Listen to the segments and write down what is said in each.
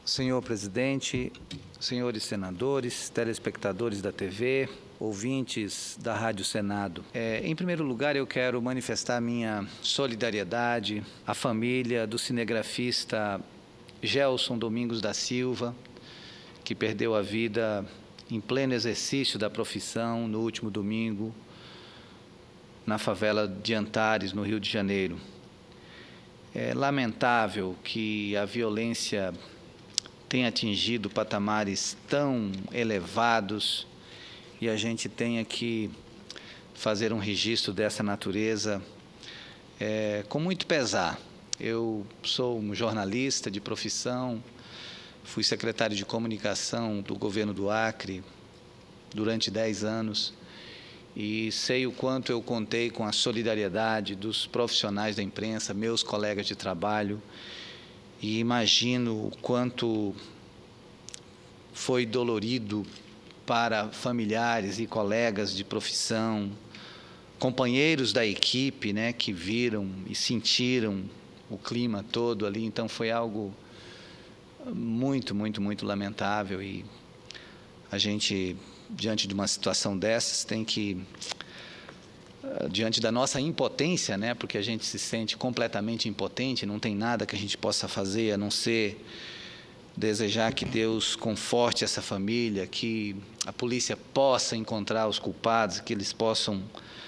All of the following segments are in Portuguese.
Senhor presidente, senhores senadores, telespectadores da TV, ouvintes da Rádio Senado. Em primeiro lugar, eu quero manifestar minha solidariedade à família do cinegrafista Gelson Domingos da Silva, que perdeu a vida em pleno exercício da profissão no último domingo, na favela de Antares, no Rio de Janeiro. É lamentável que a violência tenha atingido patamares tão elevados e a gente tenha que fazer um registro dessa natureza com muito pesar. Eu sou um jornalista de profissão, fui secretário de comunicação do governo do Acre durante 10 anos e sei o quanto eu contei com a solidariedade dos profissionais da imprensa, meus colegas de trabalho, e imagino o quanto foi dolorido para familiares e colegas de profissão, companheiros da equipe, que viram e sentiram o clima todo ali. Então foi algo muito, muito, muito lamentável, e a gente, diante de uma situação dessas, tem que, diante da nossa impotência, porque a gente se sente completamente impotente, não tem nada que a gente possa fazer a não ser desejar que Deus conforte essa família, que a polícia possa encontrar os culpados, que eles possam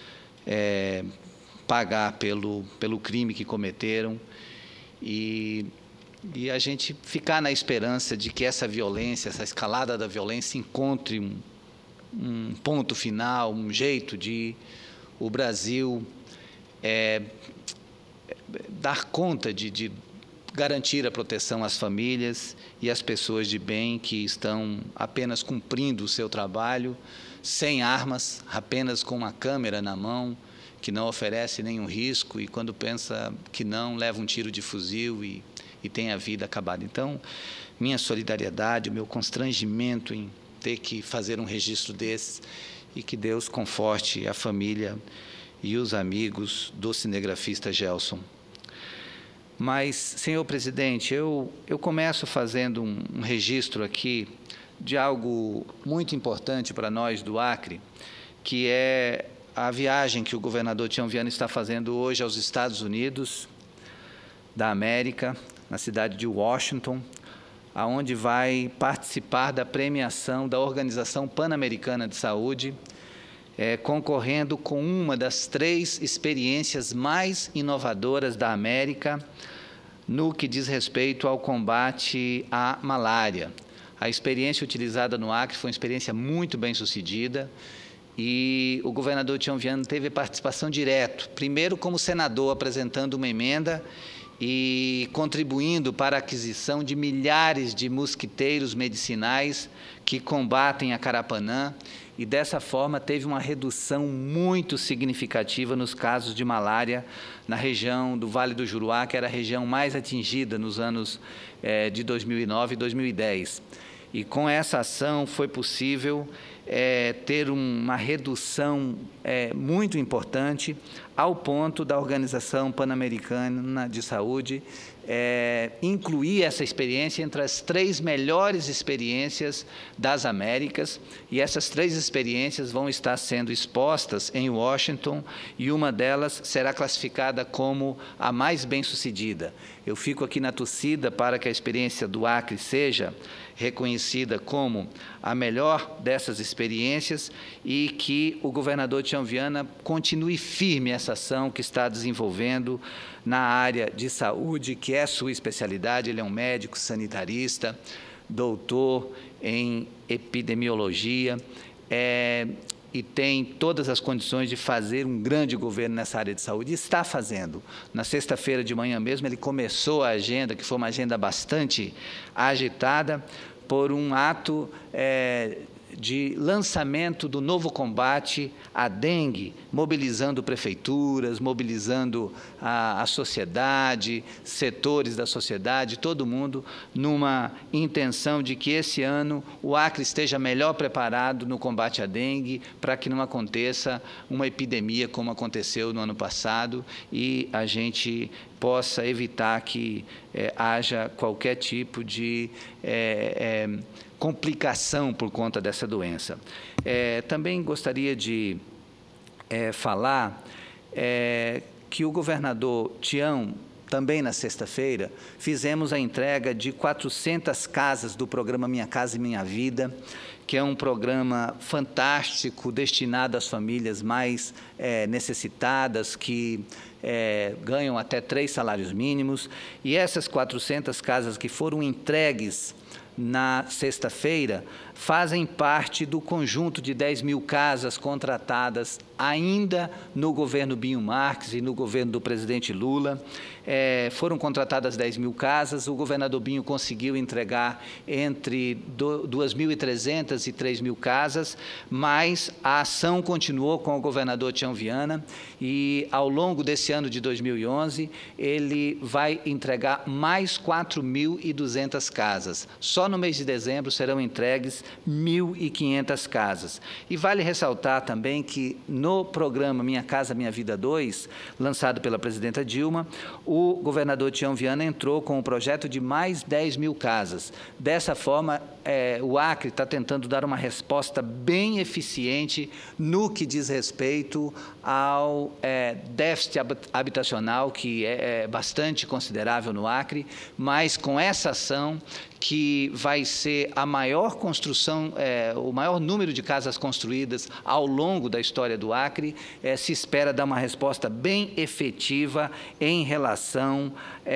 pagar pelo crime que cometeram, e a gente ficar na esperança de que essa violência, essa escalada da violência encontre um ponto final, um jeito de o Brasil dar conta de garantir a proteção às famílias e às pessoas de bem que estão apenas cumprindo o seu trabalho, sem armas, apenas com uma câmera na mão, que não oferece nenhum risco, e quando pensa que não, leva um tiro de fuzil e tem a vida acabada. Então, minha solidariedade, o meu constrangimento em ter que fazer um registro desses, e que Deus conforte a família e os amigos do cinegrafista Gelson. Mas, senhor presidente, eu começo fazendo um registro aqui de algo muito importante para nós do Acre, que é a viagem que o governador Tião Viana está fazendo hoje aos Estados Unidos da América, na cidade de Washington, aonde vai participar da premiação da Organização Pan-Americana de Saúde, concorrendo com uma das 3 experiências mais inovadoras da América no que diz respeito ao combate à malária. A experiência utilizada no Acre foi uma experiência muito bem-sucedida, e o governador Tião Viana teve participação direta, primeiro como senador, apresentando uma emenda e contribuindo para a aquisição de milhares de mosquiteiros medicinais que combatem a Carapanã, e dessa forma teve uma redução muito significativa nos casos de malária na região do Vale do Juruá, que era a região mais atingida nos anos de 2009 e 2010. E com essa ação foi possível ter uma redução muito importante, ao ponto da Organização Pan-Americana de Saúde incluir essa experiência entre as 3 melhores experiências das Américas, e essas 3 experiências vão estar sendo expostas em Washington, e uma delas será classificada como a mais bem-sucedida. Eu fico aqui na torcida para que a experiência do Acre seja reconhecida como a melhor dessas experiências, e que o governador Tião Viana continue firme essa ação que está desenvolvendo na área de saúde, que é sua especialidade. Ele é um médico sanitarista, doutor em epidemiologia, e tem todas as condições de fazer um grande governo nessa área de saúde, e está fazendo. Na sexta-feira de manhã mesmo, ele começou a agenda, que foi uma agenda bastante agitada, por um ato de lançamento do novo combate à dengue, mobilizando prefeituras, mobilizando a sociedade, setores da sociedade, todo mundo, numa intenção de que esse ano o Acre esteja melhor preparado no combate à dengue, para que não aconteça uma epidemia como aconteceu no ano passado, e a gente possa evitar que haja qualquer tipo de complicação por conta dessa doença. Também gostaria de falar que o governador Tião, também na sexta-feira, fizemos a entrega de 400 casas do programa Minha Casa e Minha Vida, que é um programa fantástico, destinado às famílias mais necessitadas, que ganham até 3 salários mínimos. E essas 400 casas que foram entregues na sexta-feira fazem parte do conjunto de 10 mil casas contratadas ainda no governo Binho Marques e no governo do presidente Lula. Foram contratadas 10 mil casas, o governador Binho conseguiu entregar entre 2.300 e 3.000 casas, mas a ação continuou com o governador Tião Viana e, ao longo desse ano de 2011, ele vai entregar mais 4.200 casas. Só no mês de dezembro serão entregues 1.500 casas. E vale ressaltar também que no programa Minha Casa Minha Vida 2, lançado pela presidenta Dilma, o governador Tião Viana entrou com um projeto de mais 10 mil casas. Dessa forma, o Acre está tentando dar uma resposta bem eficiente no que diz respeito ao déficit habitacional, que é bastante considerável no Acre, mas com essa ação, que vai ser a maior construção, o maior número de casas construídas ao longo da história do Acre, se espera dar uma resposta bem efetiva em relação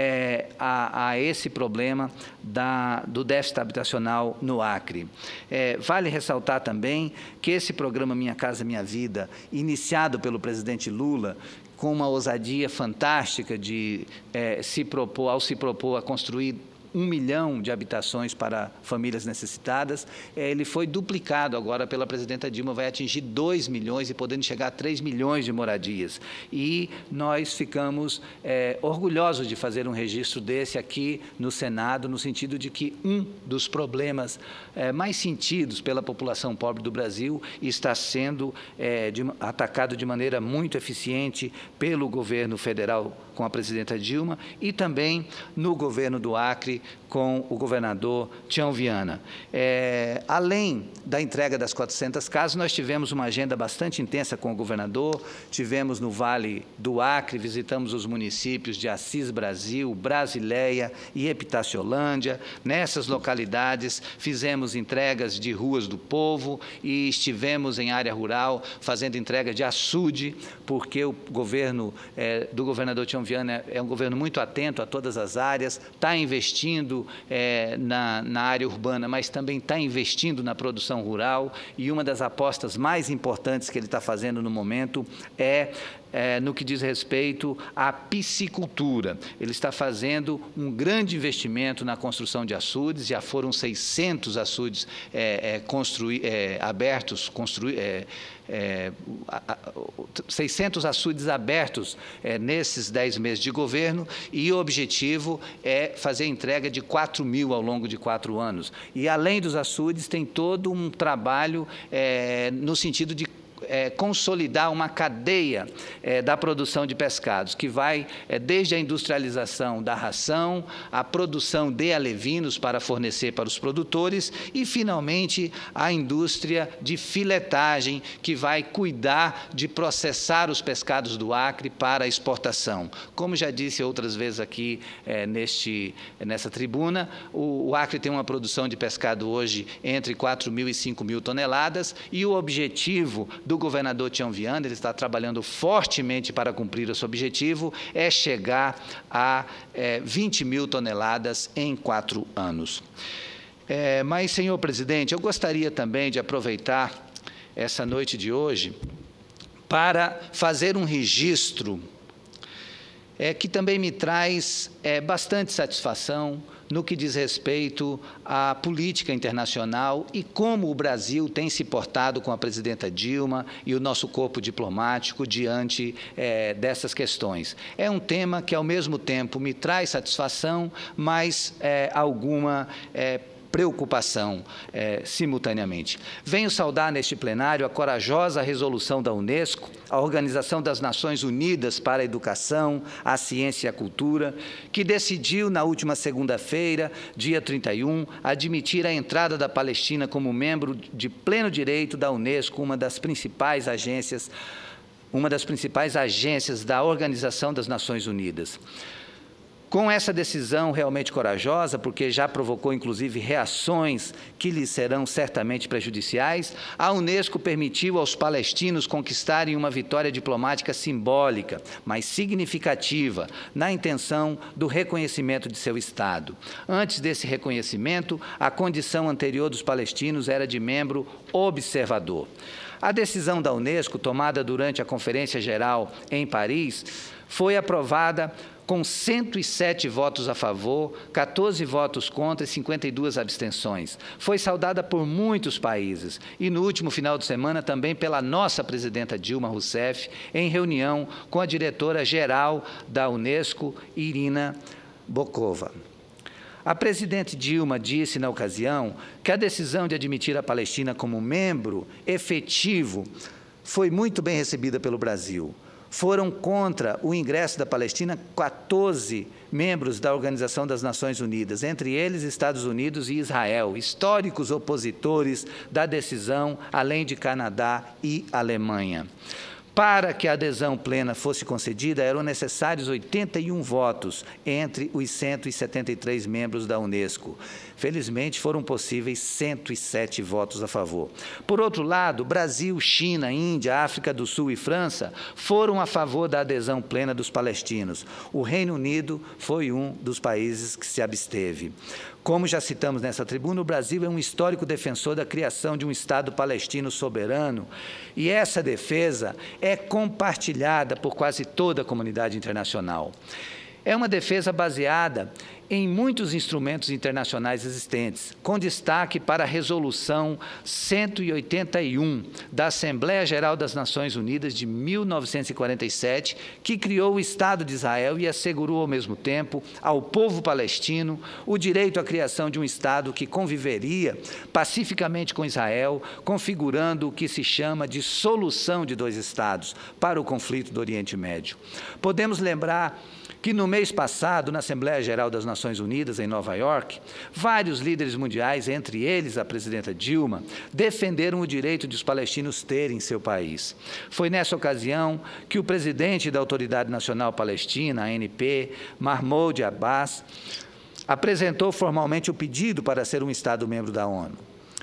a esse problema do déficit habitacional no Acre. Vale ressaltar também que esse programa Minha Casa Minha Vida, iniciado pelo presidente Lula, com uma ousadia fantástica de ao se propor a construir 1 milhão de habitações para famílias necessitadas, ele foi duplicado agora pela presidenta Dilma, vai atingir 2 milhões e podendo chegar a 3 milhões de moradias. E nós ficamos orgulhosos de fazer um registro desse aqui no Senado, no sentido de que um dos problemas mais sentidos pela população pobre do Brasil está sendo atacado de maneira muito eficiente pelo governo federal com a presidenta Dilma e também no governo do Acre com o governador Tião Viana. Além da entrega das 400 casas, nós tivemos uma agenda bastante intensa com o governador, tivemos no Vale do Acre, visitamos os municípios de Assis Brasil, Brasileia e Epitaciolândia. Nessas localidades, fizemos entregas de ruas do povo e estivemos em área rural fazendo entrega de açude, porque o governo do governador Tião Viana é um governo muito atento a todas as áreas, está investindo na área urbana, mas também está investindo na produção rural, e uma das apostas mais importantes que ele está fazendo no momento no que diz respeito à piscicultura. Ele está fazendo um grande investimento na construção de açudes, já foram 600 açudes abertos, 600 açudes abertos nesses 10 meses de governo, e o objetivo é fazer a entrega de 4.000 ao longo de 4 anos. E, além dos açudes, tem todo um trabalho no sentido de consolidar uma cadeia da produção de pescados, que vai desde a industrialização da ração, a produção de alevinos para fornecer para os produtores e, finalmente, a indústria de filetagem, que vai cuidar de processar os pescados do Acre para exportação. Como já disse outras vezes aqui nessa tribuna, o Acre tem uma produção de pescado hoje entre 4.000 e 5.000 toneladas, e o objetivo do governador Tião Viana, ele está trabalhando fortemente para cumprir esse objetivo, é chegar a 20.000 toneladas em 4 anos. Mas, senhor presidente, eu gostaria também de aproveitar essa noite de hoje para fazer um registro que também me traz bastante satisfação no que diz respeito à política internacional e como o Brasil tem se portado com a presidenta Dilma e o nosso corpo diplomático diante dessas questões. É um tema que, ao mesmo tempo, me traz satisfação, mas alguma preocupação simultaneamente. Venho saudar neste plenário a corajosa resolução da Unesco, a Organização das Nações Unidas para a Educação, a Ciência e a Cultura, que decidiu na última segunda-feira, dia 31, admitir a entrada da Palestina como membro de pleno direito da Unesco, uma das principais agências da Organização das Nações Unidas. Com essa decisão realmente corajosa, porque já provocou, inclusive, reações que lhes serão certamente prejudiciais, a Unesco permitiu aos palestinos conquistarem uma vitória diplomática simbólica, mas significativa, na intenção do reconhecimento de seu Estado. Antes desse reconhecimento, a condição anterior dos palestinos era de membro observador. A decisão da Unesco, tomada durante a Conferência Geral em Paris, foi aprovada com 107 votos a favor, 14 votos contra e 52 abstenções. Foi saudada por muitos países e, no último final de semana, também pela nossa presidenta Dilma Rousseff, em reunião com a diretora-geral da Unesco, Irina Bokova. A presidente Dilma disse, na ocasião, que a decisão de admitir a Palestina como membro efetivo foi muito bem recebida pelo Brasil. Foram contra o ingresso da Palestina 14 membros da Organização das Nações Unidas, entre eles Estados Unidos e Israel, históricos opositores da decisão, além de Canadá e Alemanha. Para que a adesão plena fosse concedida, eram necessários 81 votos entre os 173 membros da Unesco. Felizmente, foram possíveis 107 votos a favor. Por outro lado, Brasil, China, Índia, África do Sul e França foram a favor da adesão plena dos palestinos. O Reino Unido foi um dos países que se absteve. Como já citamos nessa tribuna, o Brasil é um histórico defensor da criação de um Estado palestino soberano, e essa defesa é compartilhada por quase toda a comunidade internacional. É uma defesa baseada em muitos instrumentos internacionais existentes, com destaque para a Resolução 181 da Assembleia Geral das Nações Unidas de 1947, que criou o Estado de Israel e assegurou, ao mesmo tempo, ao povo palestino o direito à criação de um Estado que conviveria pacificamente com Israel, configurando o que se chama de solução de dois Estados para o conflito do Oriente Médio. Podemos lembrar que no mês passado, na Assembleia Geral das Nações Unidas, em Nova York, vários líderes mundiais, entre eles a presidenta Dilma, defenderam o direito de os palestinos terem seu país. Foi nessa ocasião que o presidente da Autoridade Nacional Palestina, ANP, Mahmoud Abbas, apresentou formalmente o pedido para ser um Estado-membro da ONU.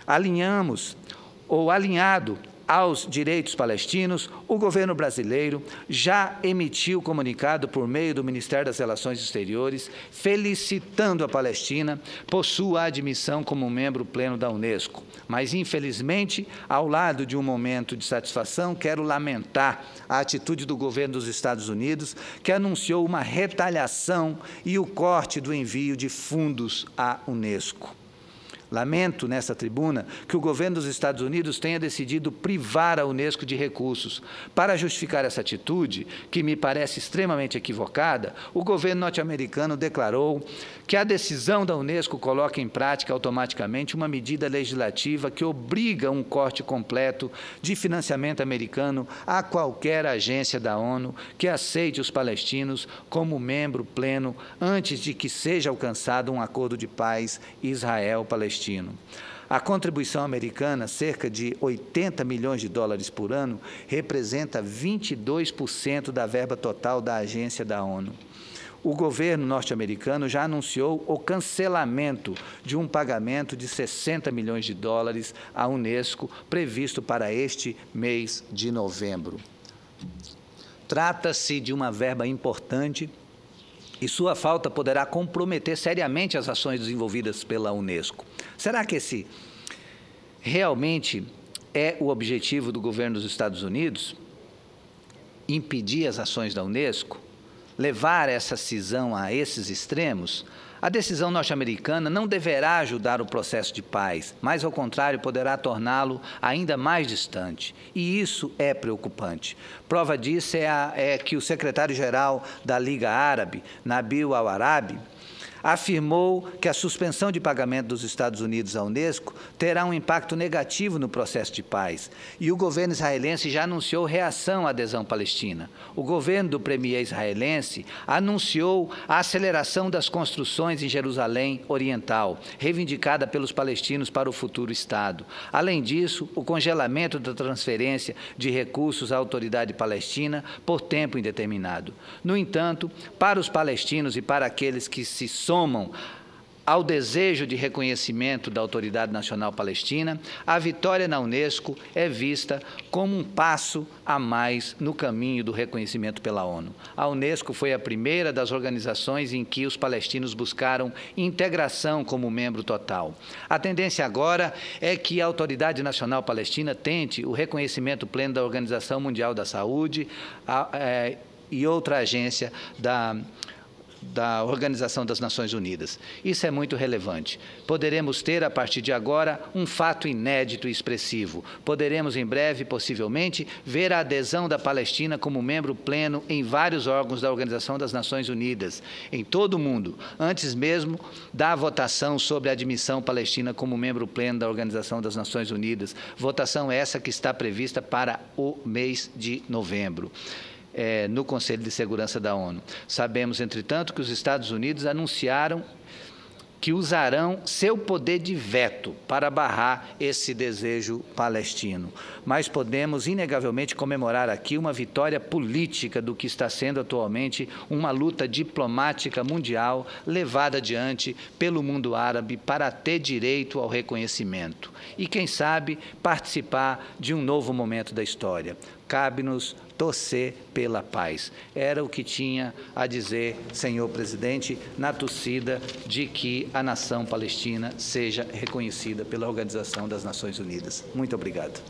Alinhado aos direitos palestinos, o governo brasileiro já emitiu comunicado por meio do Ministério das Relações Exteriores, felicitando a Palestina por sua admissão como membro pleno da Unesco. Mas, infelizmente, ao lado de um momento de satisfação, quero lamentar a atitude do governo dos Estados Unidos, que anunciou uma retaliação e o corte do envio de fundos à Unesco. Lamento, nessa tribuna, que o governo dos Estados Unidos tenha decidido privar a Unesco de recursos. Para justificar essa atitude, que me parece extremamente equivocada, o governo norte-americano declarou que a decisão da Unesco coloca em prática automaticamente uma medida legislativa que obriga um corte completo de financiamento americano a qualquer agência da ONU que aceite os palestinos como membro pleno antes de que seja alcançado um acordo de paz Israel-Palestina. A contribuição americana, cerca de 80 milhões de dólares por ano, representa 22% da verba total da agência da ONU. O governo norte-americano já anunciou o cancelamento de um pagamento de 60 milhões de dólares à Unesco, previsto para este mês de novembro. Trata-se de uma verba importante e sua falta poderá comprometer seriamente as ações desenvolvidas pela Unesco. Será que esse realmente é o objetivo do governo dos Estados Unidos? Impedir as ações da Unesco? Levar essa cisão a esses extremos? A decisão norte-americana não deverá ajudar o processo de paz, mas, ao contrário, poderá torná-lo ainda mais distante. E isso é preocupante. Prova disso é que o secretário-geral da Liga Árabe, Nabil Al-Arabi, afirmou que a suspensão de pagamento dos Estados Unidos à Unesco terá um impacto negativo no processo de paz. E o governo israelense já anunciou reação à adesão palestina. O governo do premier israelense anunciou a aceleração das construções em Jerusalém Oriental, reivindicada pelos palestinos para o futuro Estado. Além disso, o congelamento da transferência de recursos à autoridade palestina por tempo indeterminado. No entanto, para os palestinos e para aqueles que se somam ao desejo de reconhecimento da Autoridade Nacional Palestina, a vitória na Unesco é vista como um passo a mais no caminho do reconhecimento pela ONU. A Unesco foi a primeira das organizações em que os palestinos buscaram integração como membro total. A tendência agora é que a Autoridade Nacional Palestina tente o reconhecimento pleno da Organização Mundial da Saúde e outra agência da Organização das Nações Unidas. Isso é muito relevante. Poderemos ter, a partir de agora, um fato inédito e expressivo. Poderemos, em breve, possivelmente, ver a adesão da Palestina como membro pleno em vários órgãos da Organização das Nações Unidas, em todo o mundo, antes mesmo da votação sobre a admissão palestina como membro pleno da Organização das Nações Unidas. Votação essa que está prevista para o mês de novembro. No Conselho de Segurança da ONU. Sabemos, entretanto, que os Estados Unidos anunciaram que usarão seu poder de veto para barrar esse desejo palestino. Mas podemos, inegavelmente, comemorar aqui uma vitória política do que está sendo atualmente uma luta diplomática mundial levada adiante pelo mundo árabe para ter direito ao reconhecimento e, quem sabe, participar de um novo momento da história. Cabe-nos torcer pela paz. Era o que tinha a dizer, senhor presidente, na torcida de que a nação palestina seja reconhecida pela Organização das Nações Unidas. Muito obrigado.